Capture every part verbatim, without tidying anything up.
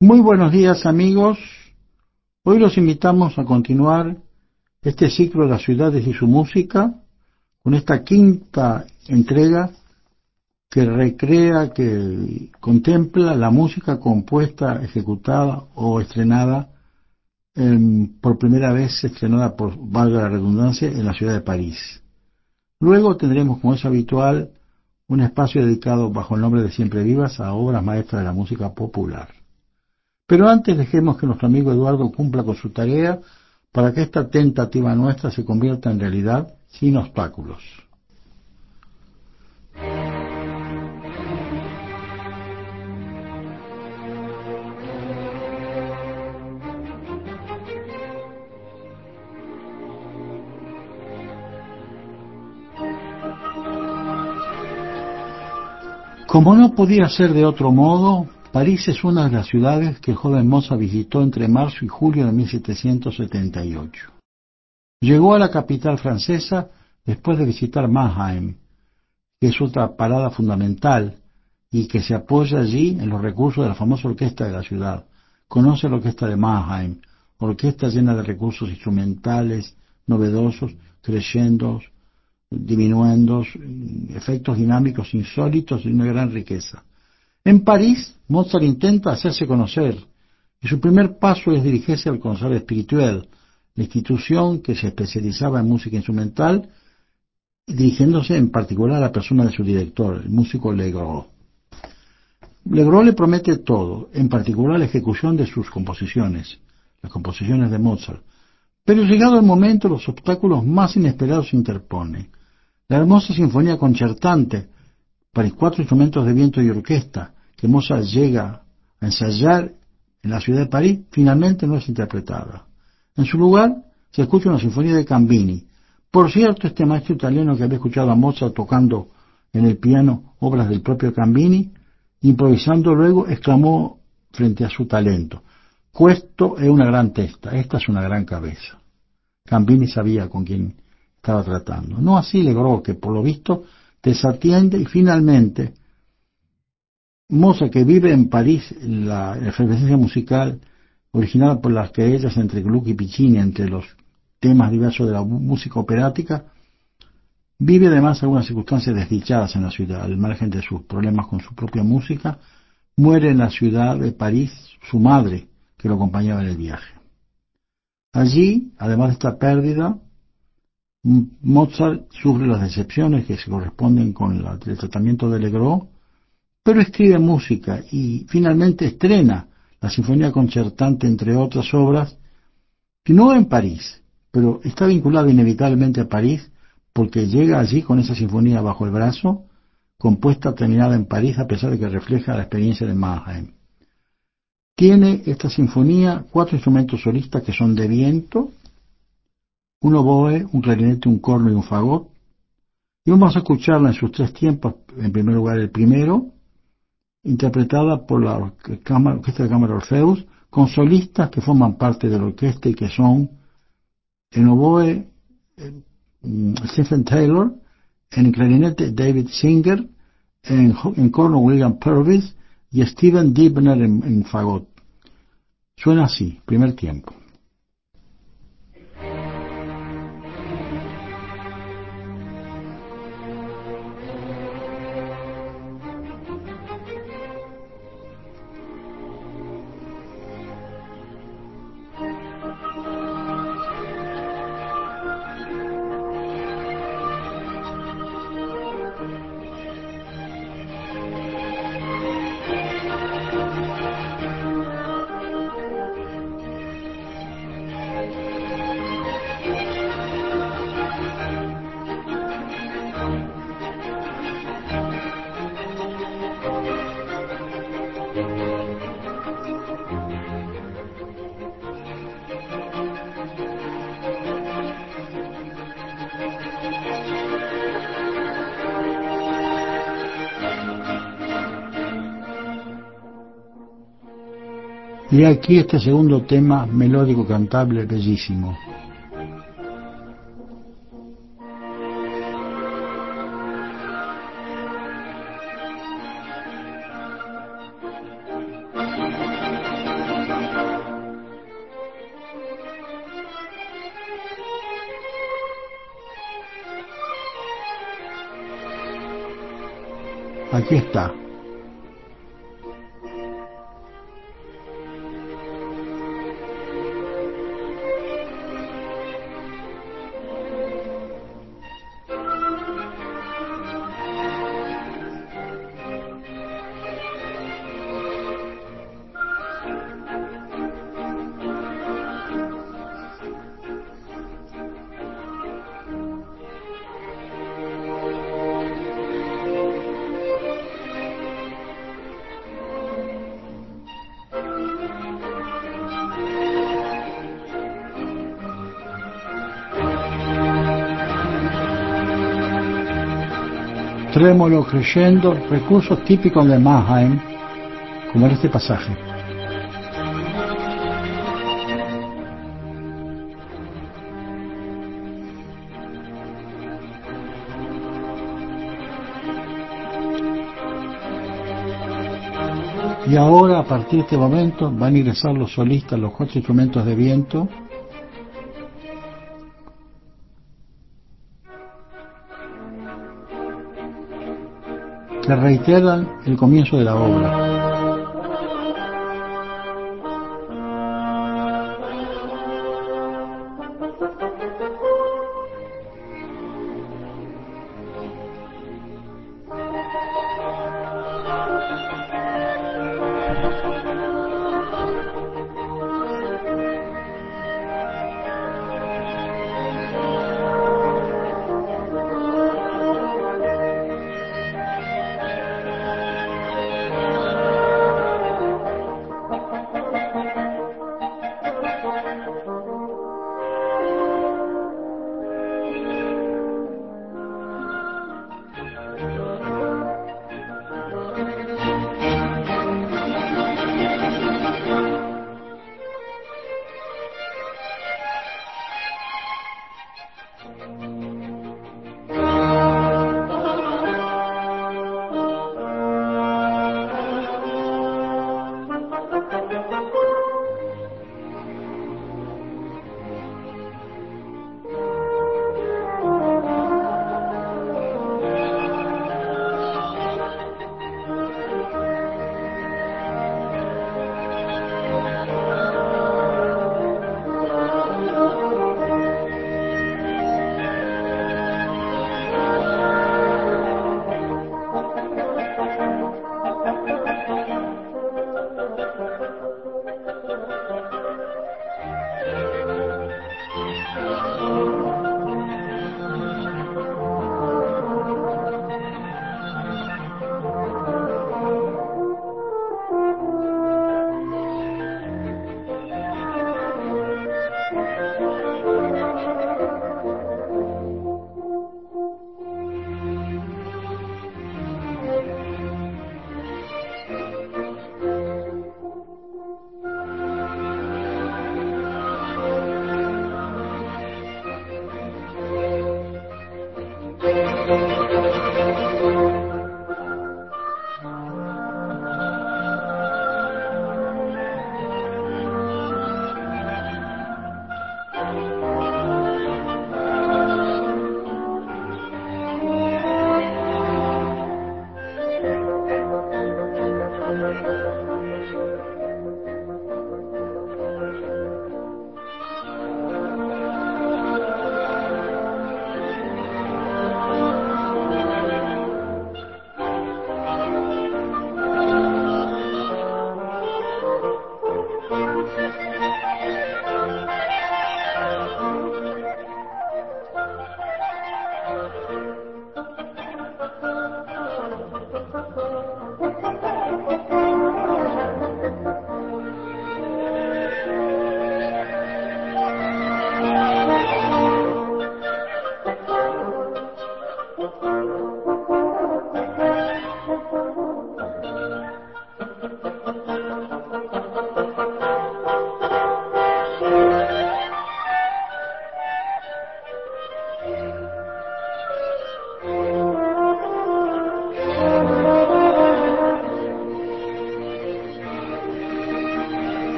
Muy buenos días, amigos. Hoy los invitamos a continuar este ciclo de las ciudades y su música con esta quinta entrega que recrea, que contempla la música compuesta, ejecutada o estrenada em, por primera vez, estrenada por, valga la redundancia, en la ciudad de París. Luego tendremos, como es habitual, un espacio dedicado bajo el nombre de Siempre Vivas a obras maestras de la música popular. Pero antes dejemos que nuestro amigo Eduardo cumpla con su tarea para que esta tentativa nuestra se convierta en realidad sin obstáculos. Como no podía ser de otro modo, París es una de las ciudades que el joven Mozart visitó entre marzo y julio de mil setecientos setenta y ocho. Llegó a la capital francesa después de visitar Mannheim, que es otra parada fundamental y que se apoya allí en los recursos de la famosa orquesta de la ciudad. Conoce la orquesta de Mannheim, orquesta llena de recursos instrumentales, novedosos, crescendos, diminuendos, efectos dinámicos insólitos y una gran riqueza. En París, Mozart intenta hacerse conocer y su primer paso es dirigirse al Concert Spirituel, la institución que se especializaba en música instrumental, dirigiéndose en particular a la persona de su director, el músico Legros. Legros le promete todo, en particular la ejecución de sus composiciones, las composiciones de Mozart. Pero llegado el momento, los obstáculos más inesperados se interponen. La hermosa sinfonía concertante para cuatro instrumentos de viento y orquesta que Mozart llega a ensayar en la ciudad de París, finalmente no es interpretada. En su lugar, se escucha una sinfonía de Cambini. Por cierto, este maestro italiano que había escuchado a Mozart tocando en el piano obras del propio Cambini, improvisando luego, exclamó frente a su talento: «Questo è una gran testa, esta es una gran cabeza». Cambini sabía con quién estaba tratando. No así Legros, que por lo visto desatiende, y finalmente Mozart, que vive en París la efervescencia musical originada por las querellas entre Gluck y Piccini, entre los temas diversos de la música operática, vive además algunas circunstancias desdichadas en la ciudad, al margen de sus problemas con su propia música. Muere en la ciudad de París su madre, que lo acompañaba en el viaje. Allí, además de esta pérdida, Mozart sufre las decepciones que se corresponden con la, el tratamiento de Legros, pero escribe música y finalmente estrena la Sinfonía Concertante, entre otras obras, que no en París, pero está vinculada inevitablemente a París, porque llega allí con esa sinfonía bajo el brazo, compuesta, terminada en París, a pesar de que refleja la experiencia de Mannheim. Tiene esta sinfonía cuatro instrumentos solistas que son de viento, un oboe, un clarinete, un corno y un fagot, y vamos a escucharla en sus tres tiempos. En primer lugar, el primero, interpretada por la Orquesta de Cámara Orfeus, con solistas que forman parte de la orquesta y que son en oboe eh, Stephen Taylor, en clarinete David Singer, en, en corno William Purvis y Steven Dibner en, en fagot. Suena así, primer tiempo. Y aquí este segundo tema melódico cantable bellísimo. Aquí está. Trémolo creyendo, recursos típicos de Mannheim, como en este pasaje. Y ahora, a partir de este momento, van a ingresar los solistas, los cuatro instrumentos de viento, que reiteran el comienzo de la obra.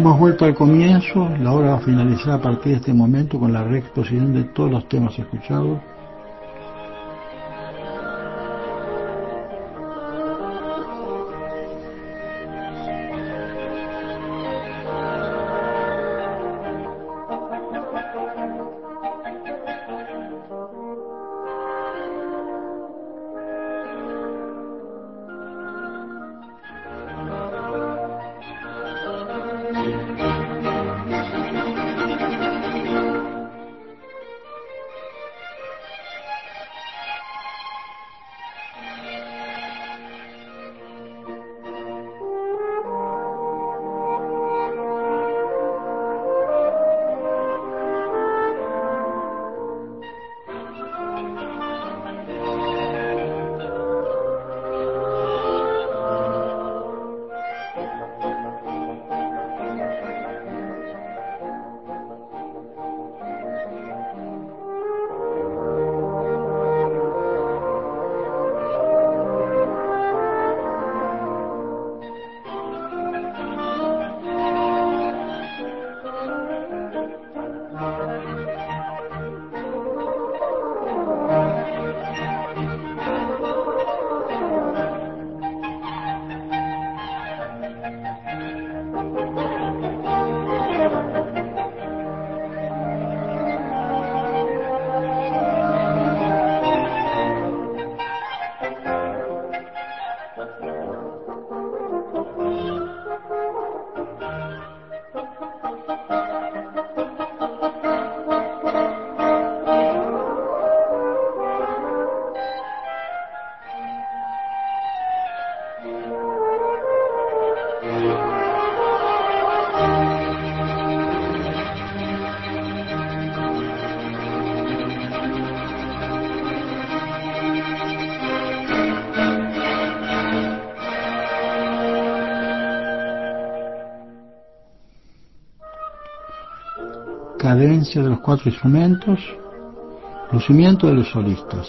Hemos vuelto al comienzo, la obra va a finalizar a partir de este momento con la reexposición de todos los temas escuchados. Cadencia de los cuatro instrumentos, lucimiento de los solistas.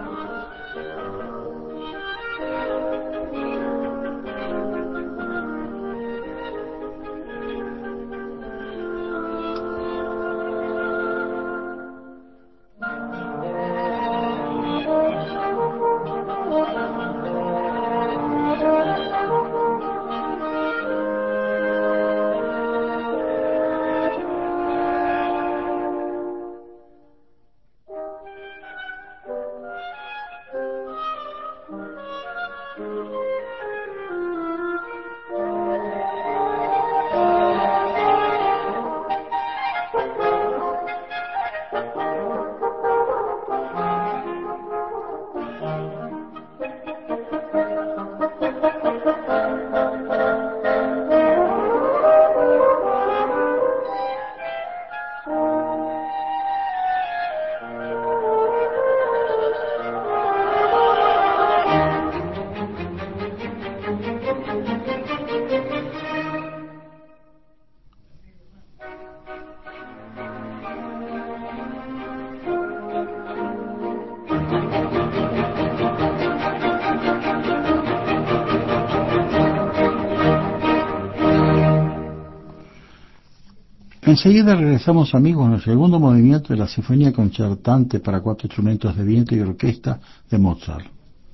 Enseguida regresamos, amigos, en el segundo movimiento de la Sinfonía Concertante para cuatro instrumentos de viento y orquesta de Mozart.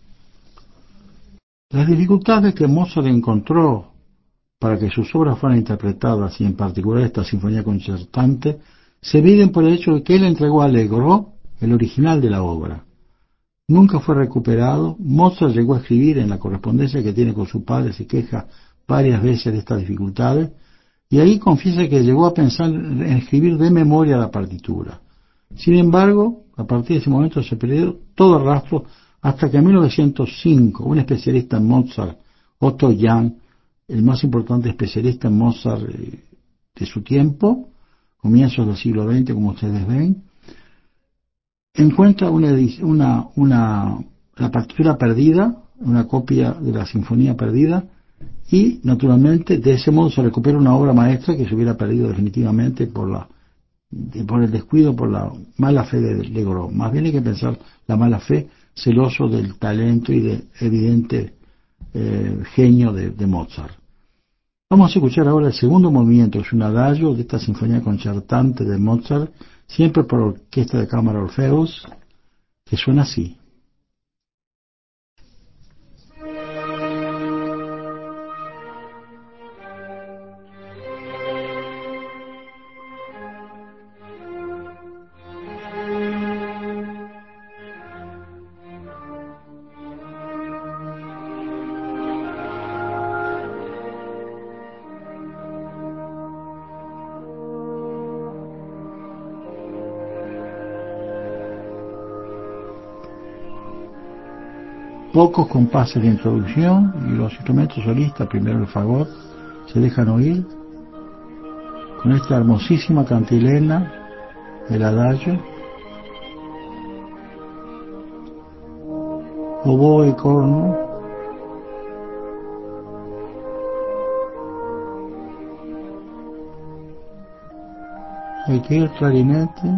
Las dificultades que Mozart encontró para que sus obras fueran interpretadas, y en particular esta Sinfonía Concertante, se miden por el hecho de que él entregó a Allegro el original de la obra. Nunca fue recuperado. Mozart llegó a escribir en la correspondencia que tiene con su padre, se queja varias veces de estas dificultades, y ahí confiesa que llegó a pensar en escribir de memoria la partitura. Sin embargo, a partir de ese momento se perdió todo rastro hasta que en mil novecientos cinco un especialista en Mozart, Otto Jahn, el más importante especialista en Mozart de su tiempo, comienzos del siglo veinte, como ustedes ven, encuentra una, una, una, la partitura perdida, una copia de la Sinfonía perdida, y naturalmente de ese modo se recupera una obra maestra que se hubiera perdido definitivamente por la por el descuido, por la mala fe de Allegro. Más bien hay que pensar la mala fe, celoso del talento y de evidente eh, genio de, de Mozart. Vamos a escuchar ahora el segundo movimiento, es un adagio de esta sinfonía concertante de Mozart, siempre por orquesta de cámara Orfeus, que suena así. Pocos compases de introducción y los instrumentos solistas, primero el fagot, se dejan oír con esta hermosísima cantilena, el adagio, oboe, corno, aquí el clarinete,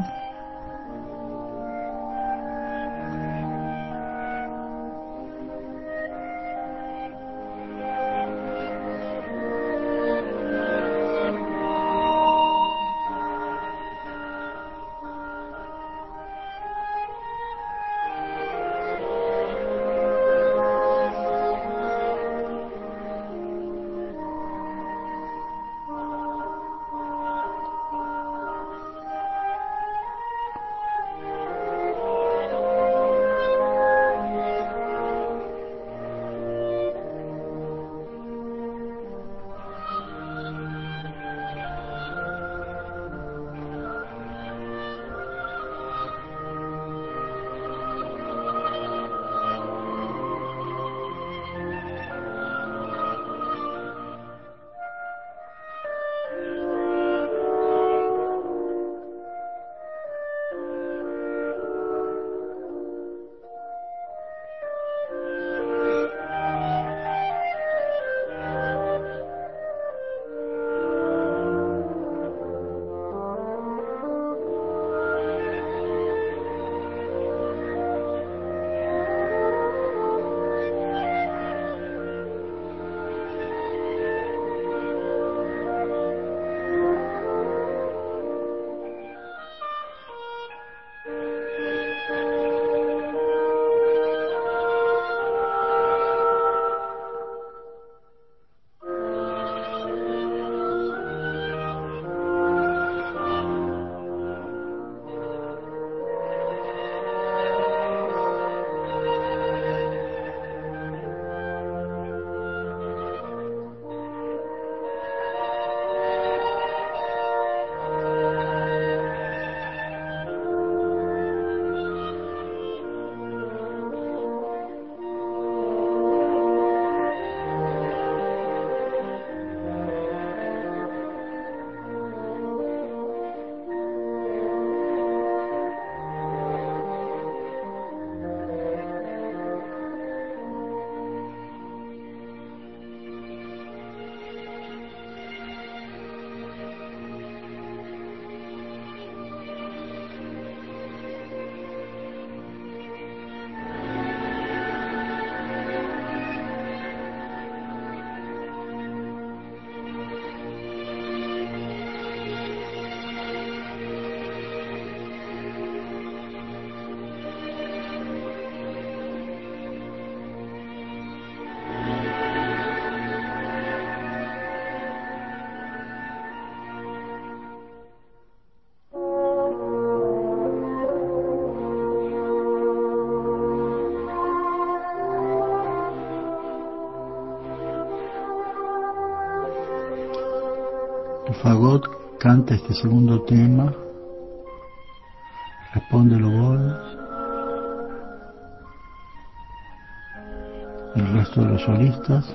el fagot canta este segundo tema, responde el oboe, el resto de los solistas.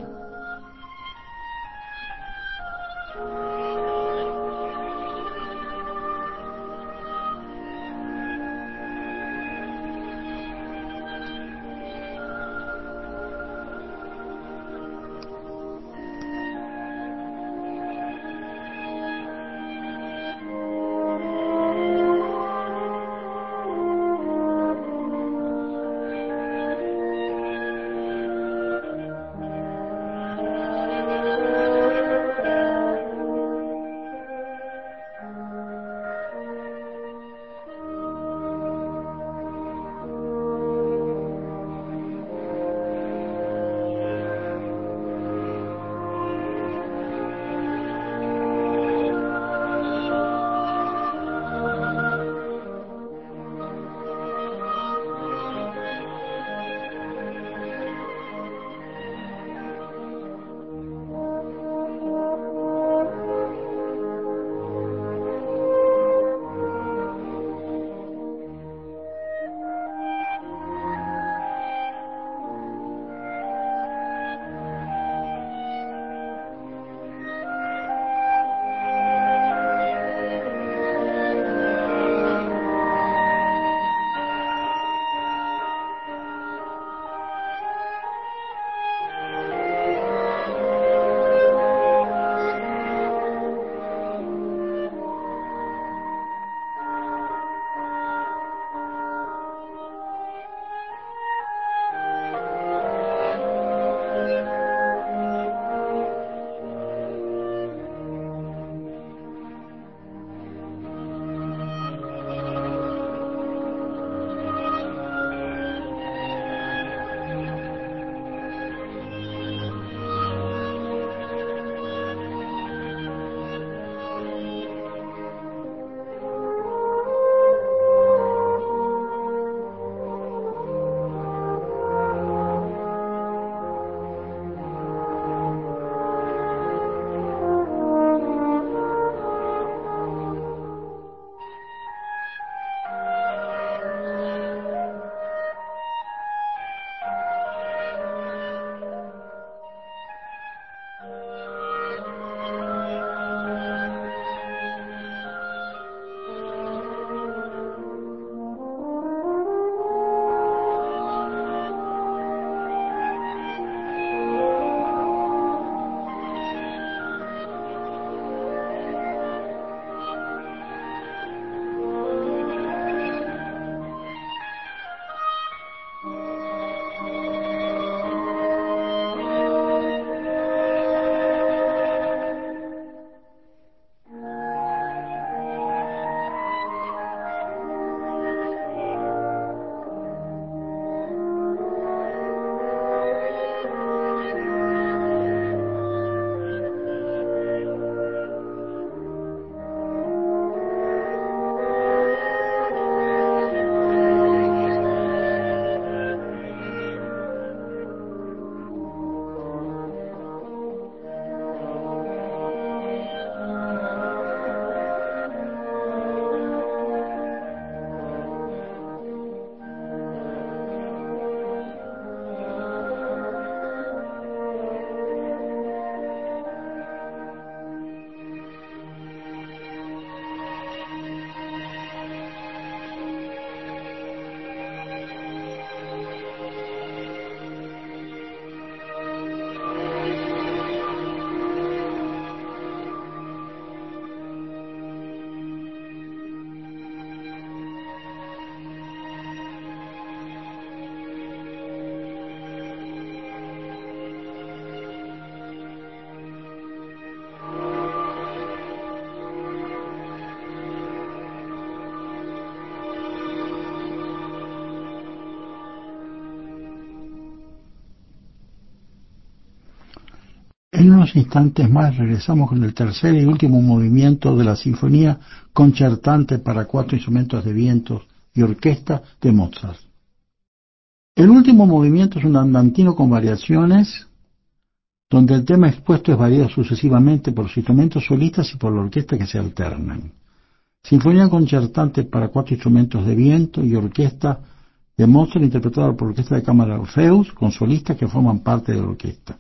En unos instantes más regresamos con el tercer y último movimiento de la Sinfonía Concertante para cuatro instrumentos de viento y orquesta de Mozart. El último movimiento es un andantino con variaciones, donde el tema expuesto es variado sucesivamente por los instrumentos solistas y por la orquesta que se alternan. Sinfonía Concertante para cuatro instrumentos de viento y orquesta de Mozart, interpretada por la Orquesta de Cámara Orfeus, con solistas que forman parte de la orquesta.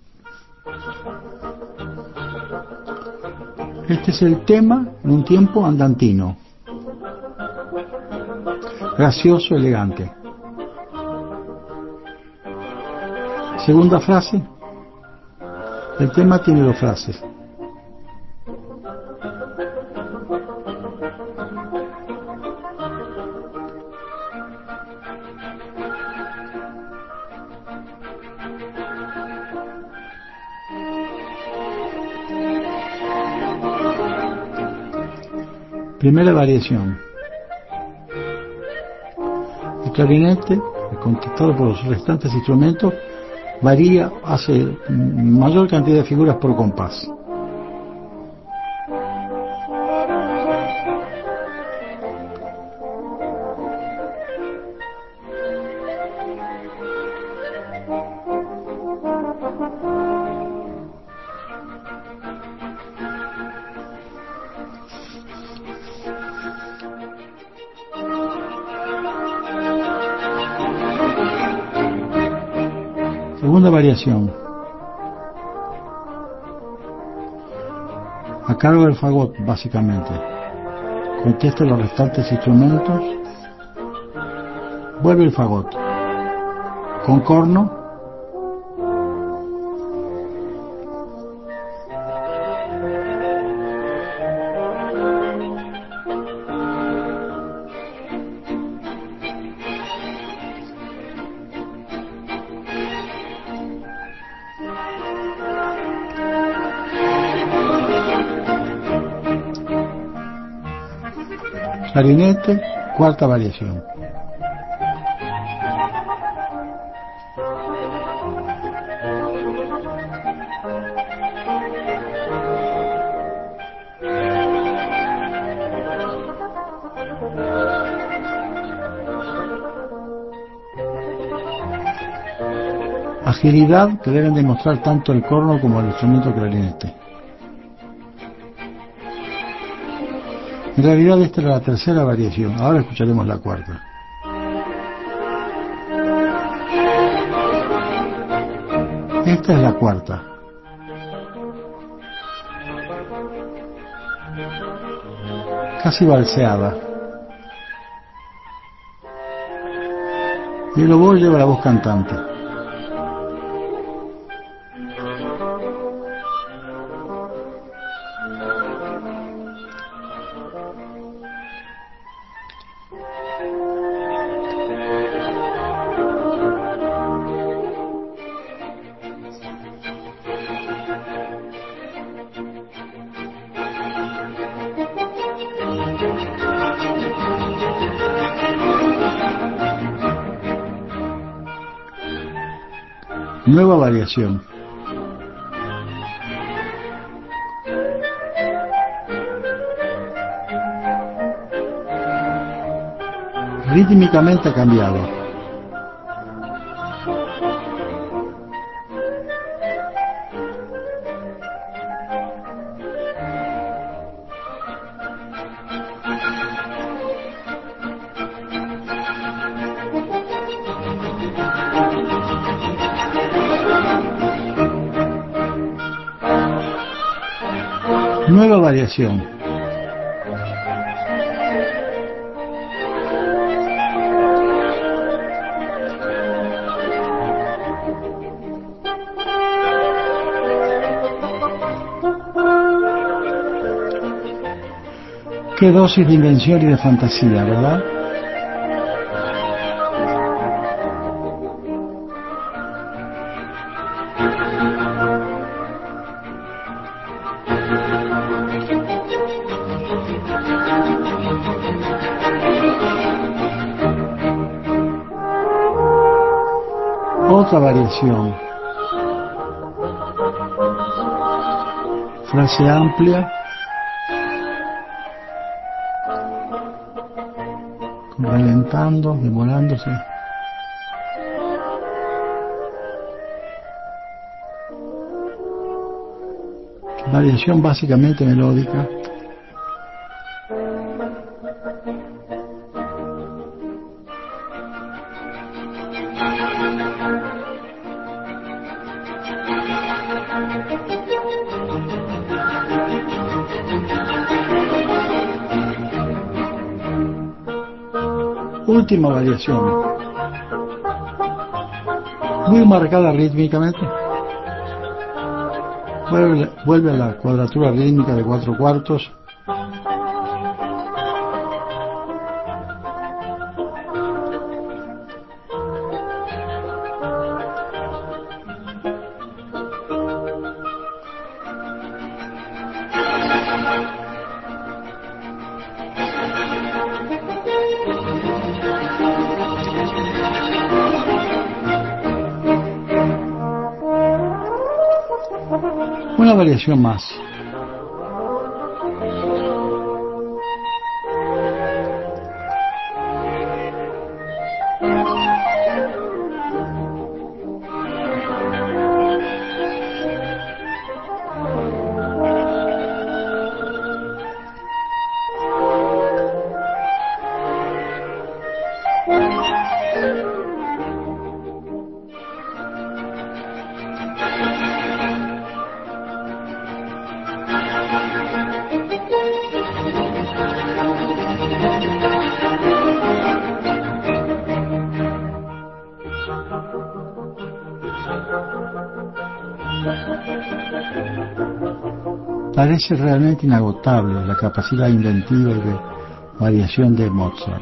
Este es el tema en un tiempo andantino, gracioso, elegante. Segunda frase. El tema tiene dos frases. Primera variación. El clarinete, contestado por los restantes instrumentos, varía, hace mayor cantidad de figuras por compás. Segunda variación. A cargo del fagot, básicamente. Contesta los restantes instrumentos. Vuelve el fagot. Con corno. Clarinete, cuarta variación. Agilidad que deben demostrar tanto el corno como el instrumento clarinete. En realidad esta era la tercera variación, ahora escucharemos la cuarta. Esta es la cuarta. Casi valseada. Y el oboe lleva la voz cantante. Nueva variación. Rítmicamente ha cambiado. Nueva variación. Qué dosis de invención y de fantasía, ¿verdad? Otra variación. frase amplia, ralentando, demorándose. Variación básicamente melódica. Última variación, muy marcada rítmicamente, vuelve, vuelve a la cuadratura rítmica de cuatro cuartos, una variación más. Parece realmente inagotable la capacidad inventiva y de variación de Mozart.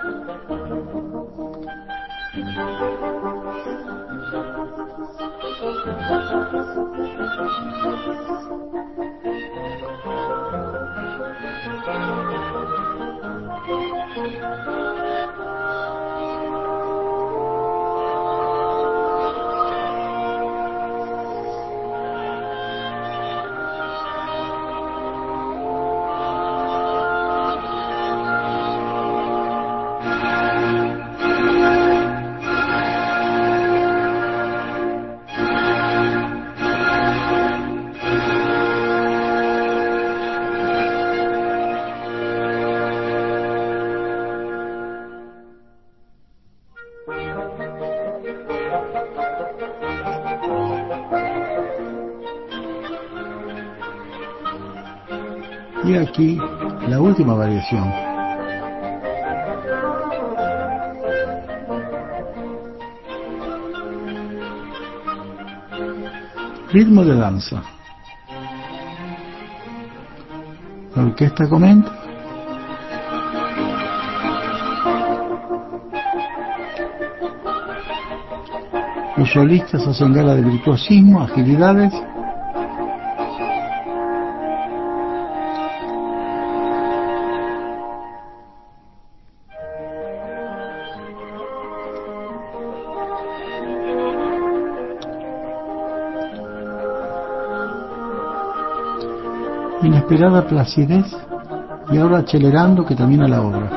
Y aquí la última variación. Ritmo de danza. La orquesta comenta. Los solistas hacen gala de virtuosismo, agilidades. Inesperada placidez y ahora acelerando que termina la obra.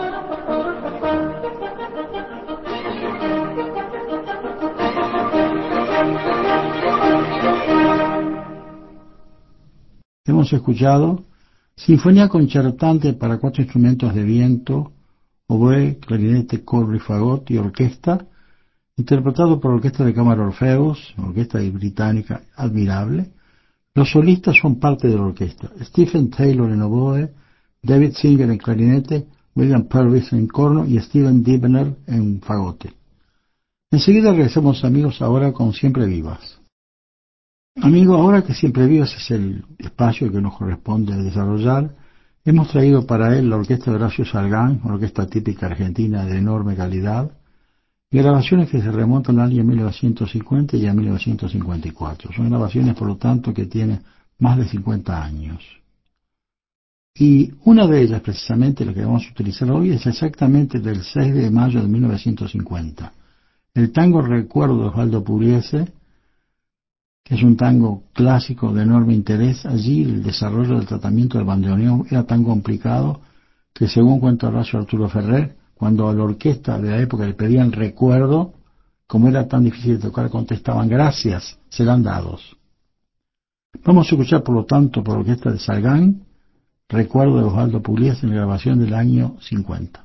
Hemos escuchado Sinfonía concertante para cuatro instrumentos de viento, oboe, clarinete, corno y fagot y orquesta, interpretado por la Orquesta de Cámara Orfeos, orquesta británica admirable. Los solistas son parte de la orquesta: Stephen Taylor en oboe, David Singer en clarinete, William Purvis en corno y Steven Dibner en fagote. Enseguida regresamos, amigos, ahora con Siempre Vivas. Amigo, ahora que Siempre Vivas es el espacio que nos corresponde desarrollar, hemos traído para él la orquesta de Horacio Salgán, una orquesta típica argentina de enorme calidad, y grabaciones que se remontan al año mil novecientos cincuenta y a mil novecientos cincuenta y cuatro. Son grabaciones, por lo tanto, que tienen más de cincuenta años. Y una de ellas, precisamente, la que vamos a utilizar hoy, es exactamente del seis de mayo de mil novecientos cincuenta. El tango Recuerdo de Osvaldo Pugliese, Es un tango clásico de enorme interés. Allí el desarrollo del tratamiento del bandoneón era tan complicado que, según cuenta Horacio Arturo Ferrer, cuando a la orquesta de la época le pedían recuerdo, como era tan difícil de tocar, contestaban gracias, serán dados. Vamos a escuchar, por lo tanto, por la orquesta de Salgán, Recuerdo de Osvaldo Pugliese en la grabación del año cincuenta.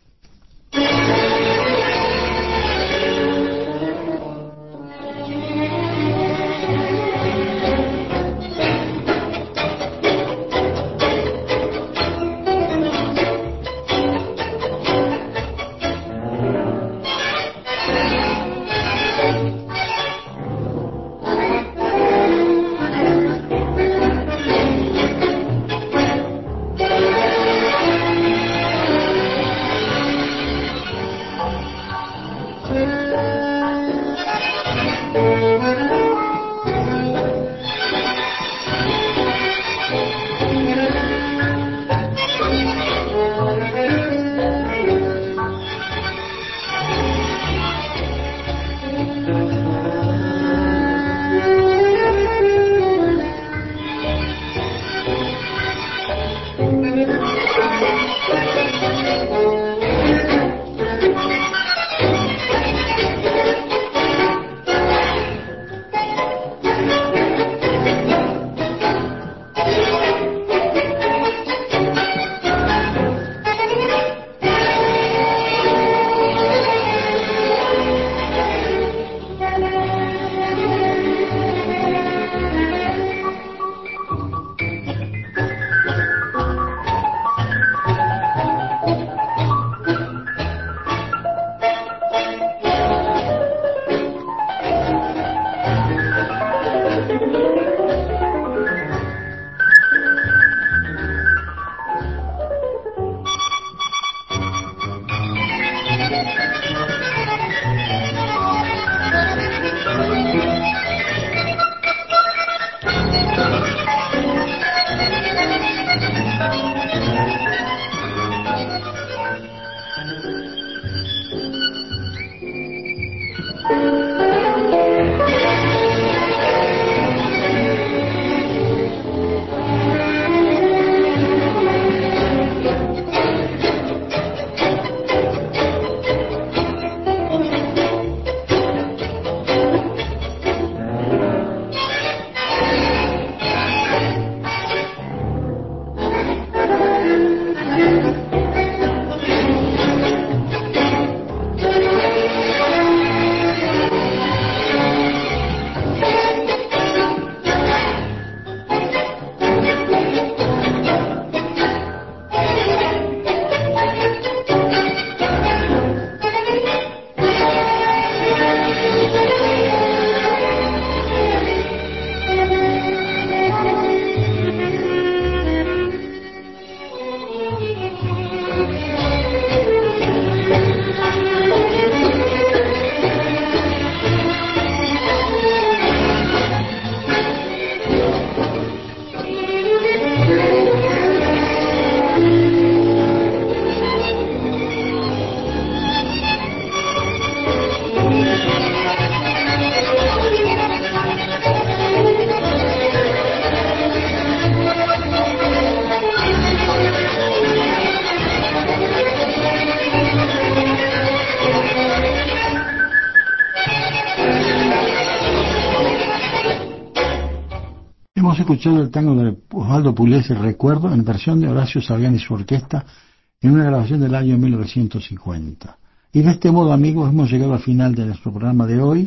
Hemos escuchado el tango de Osvaldo Pugliese, Recuerdo, en versión de Horacio Salgán y su orquesta, en una grabación del año mil novecientos cincuenta. Y de este modo, amigos, hemos llegado al final de nuestro programa de hoy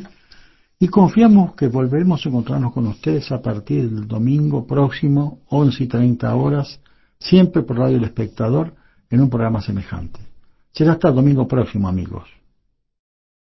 y confiamos que volveremos a encontrarnos con ustedes a partir del domingo próximo, once y treinta horas, siempre por Radio El Espectador, en un programa semejante. Será hasta el domingo próximo, amigos.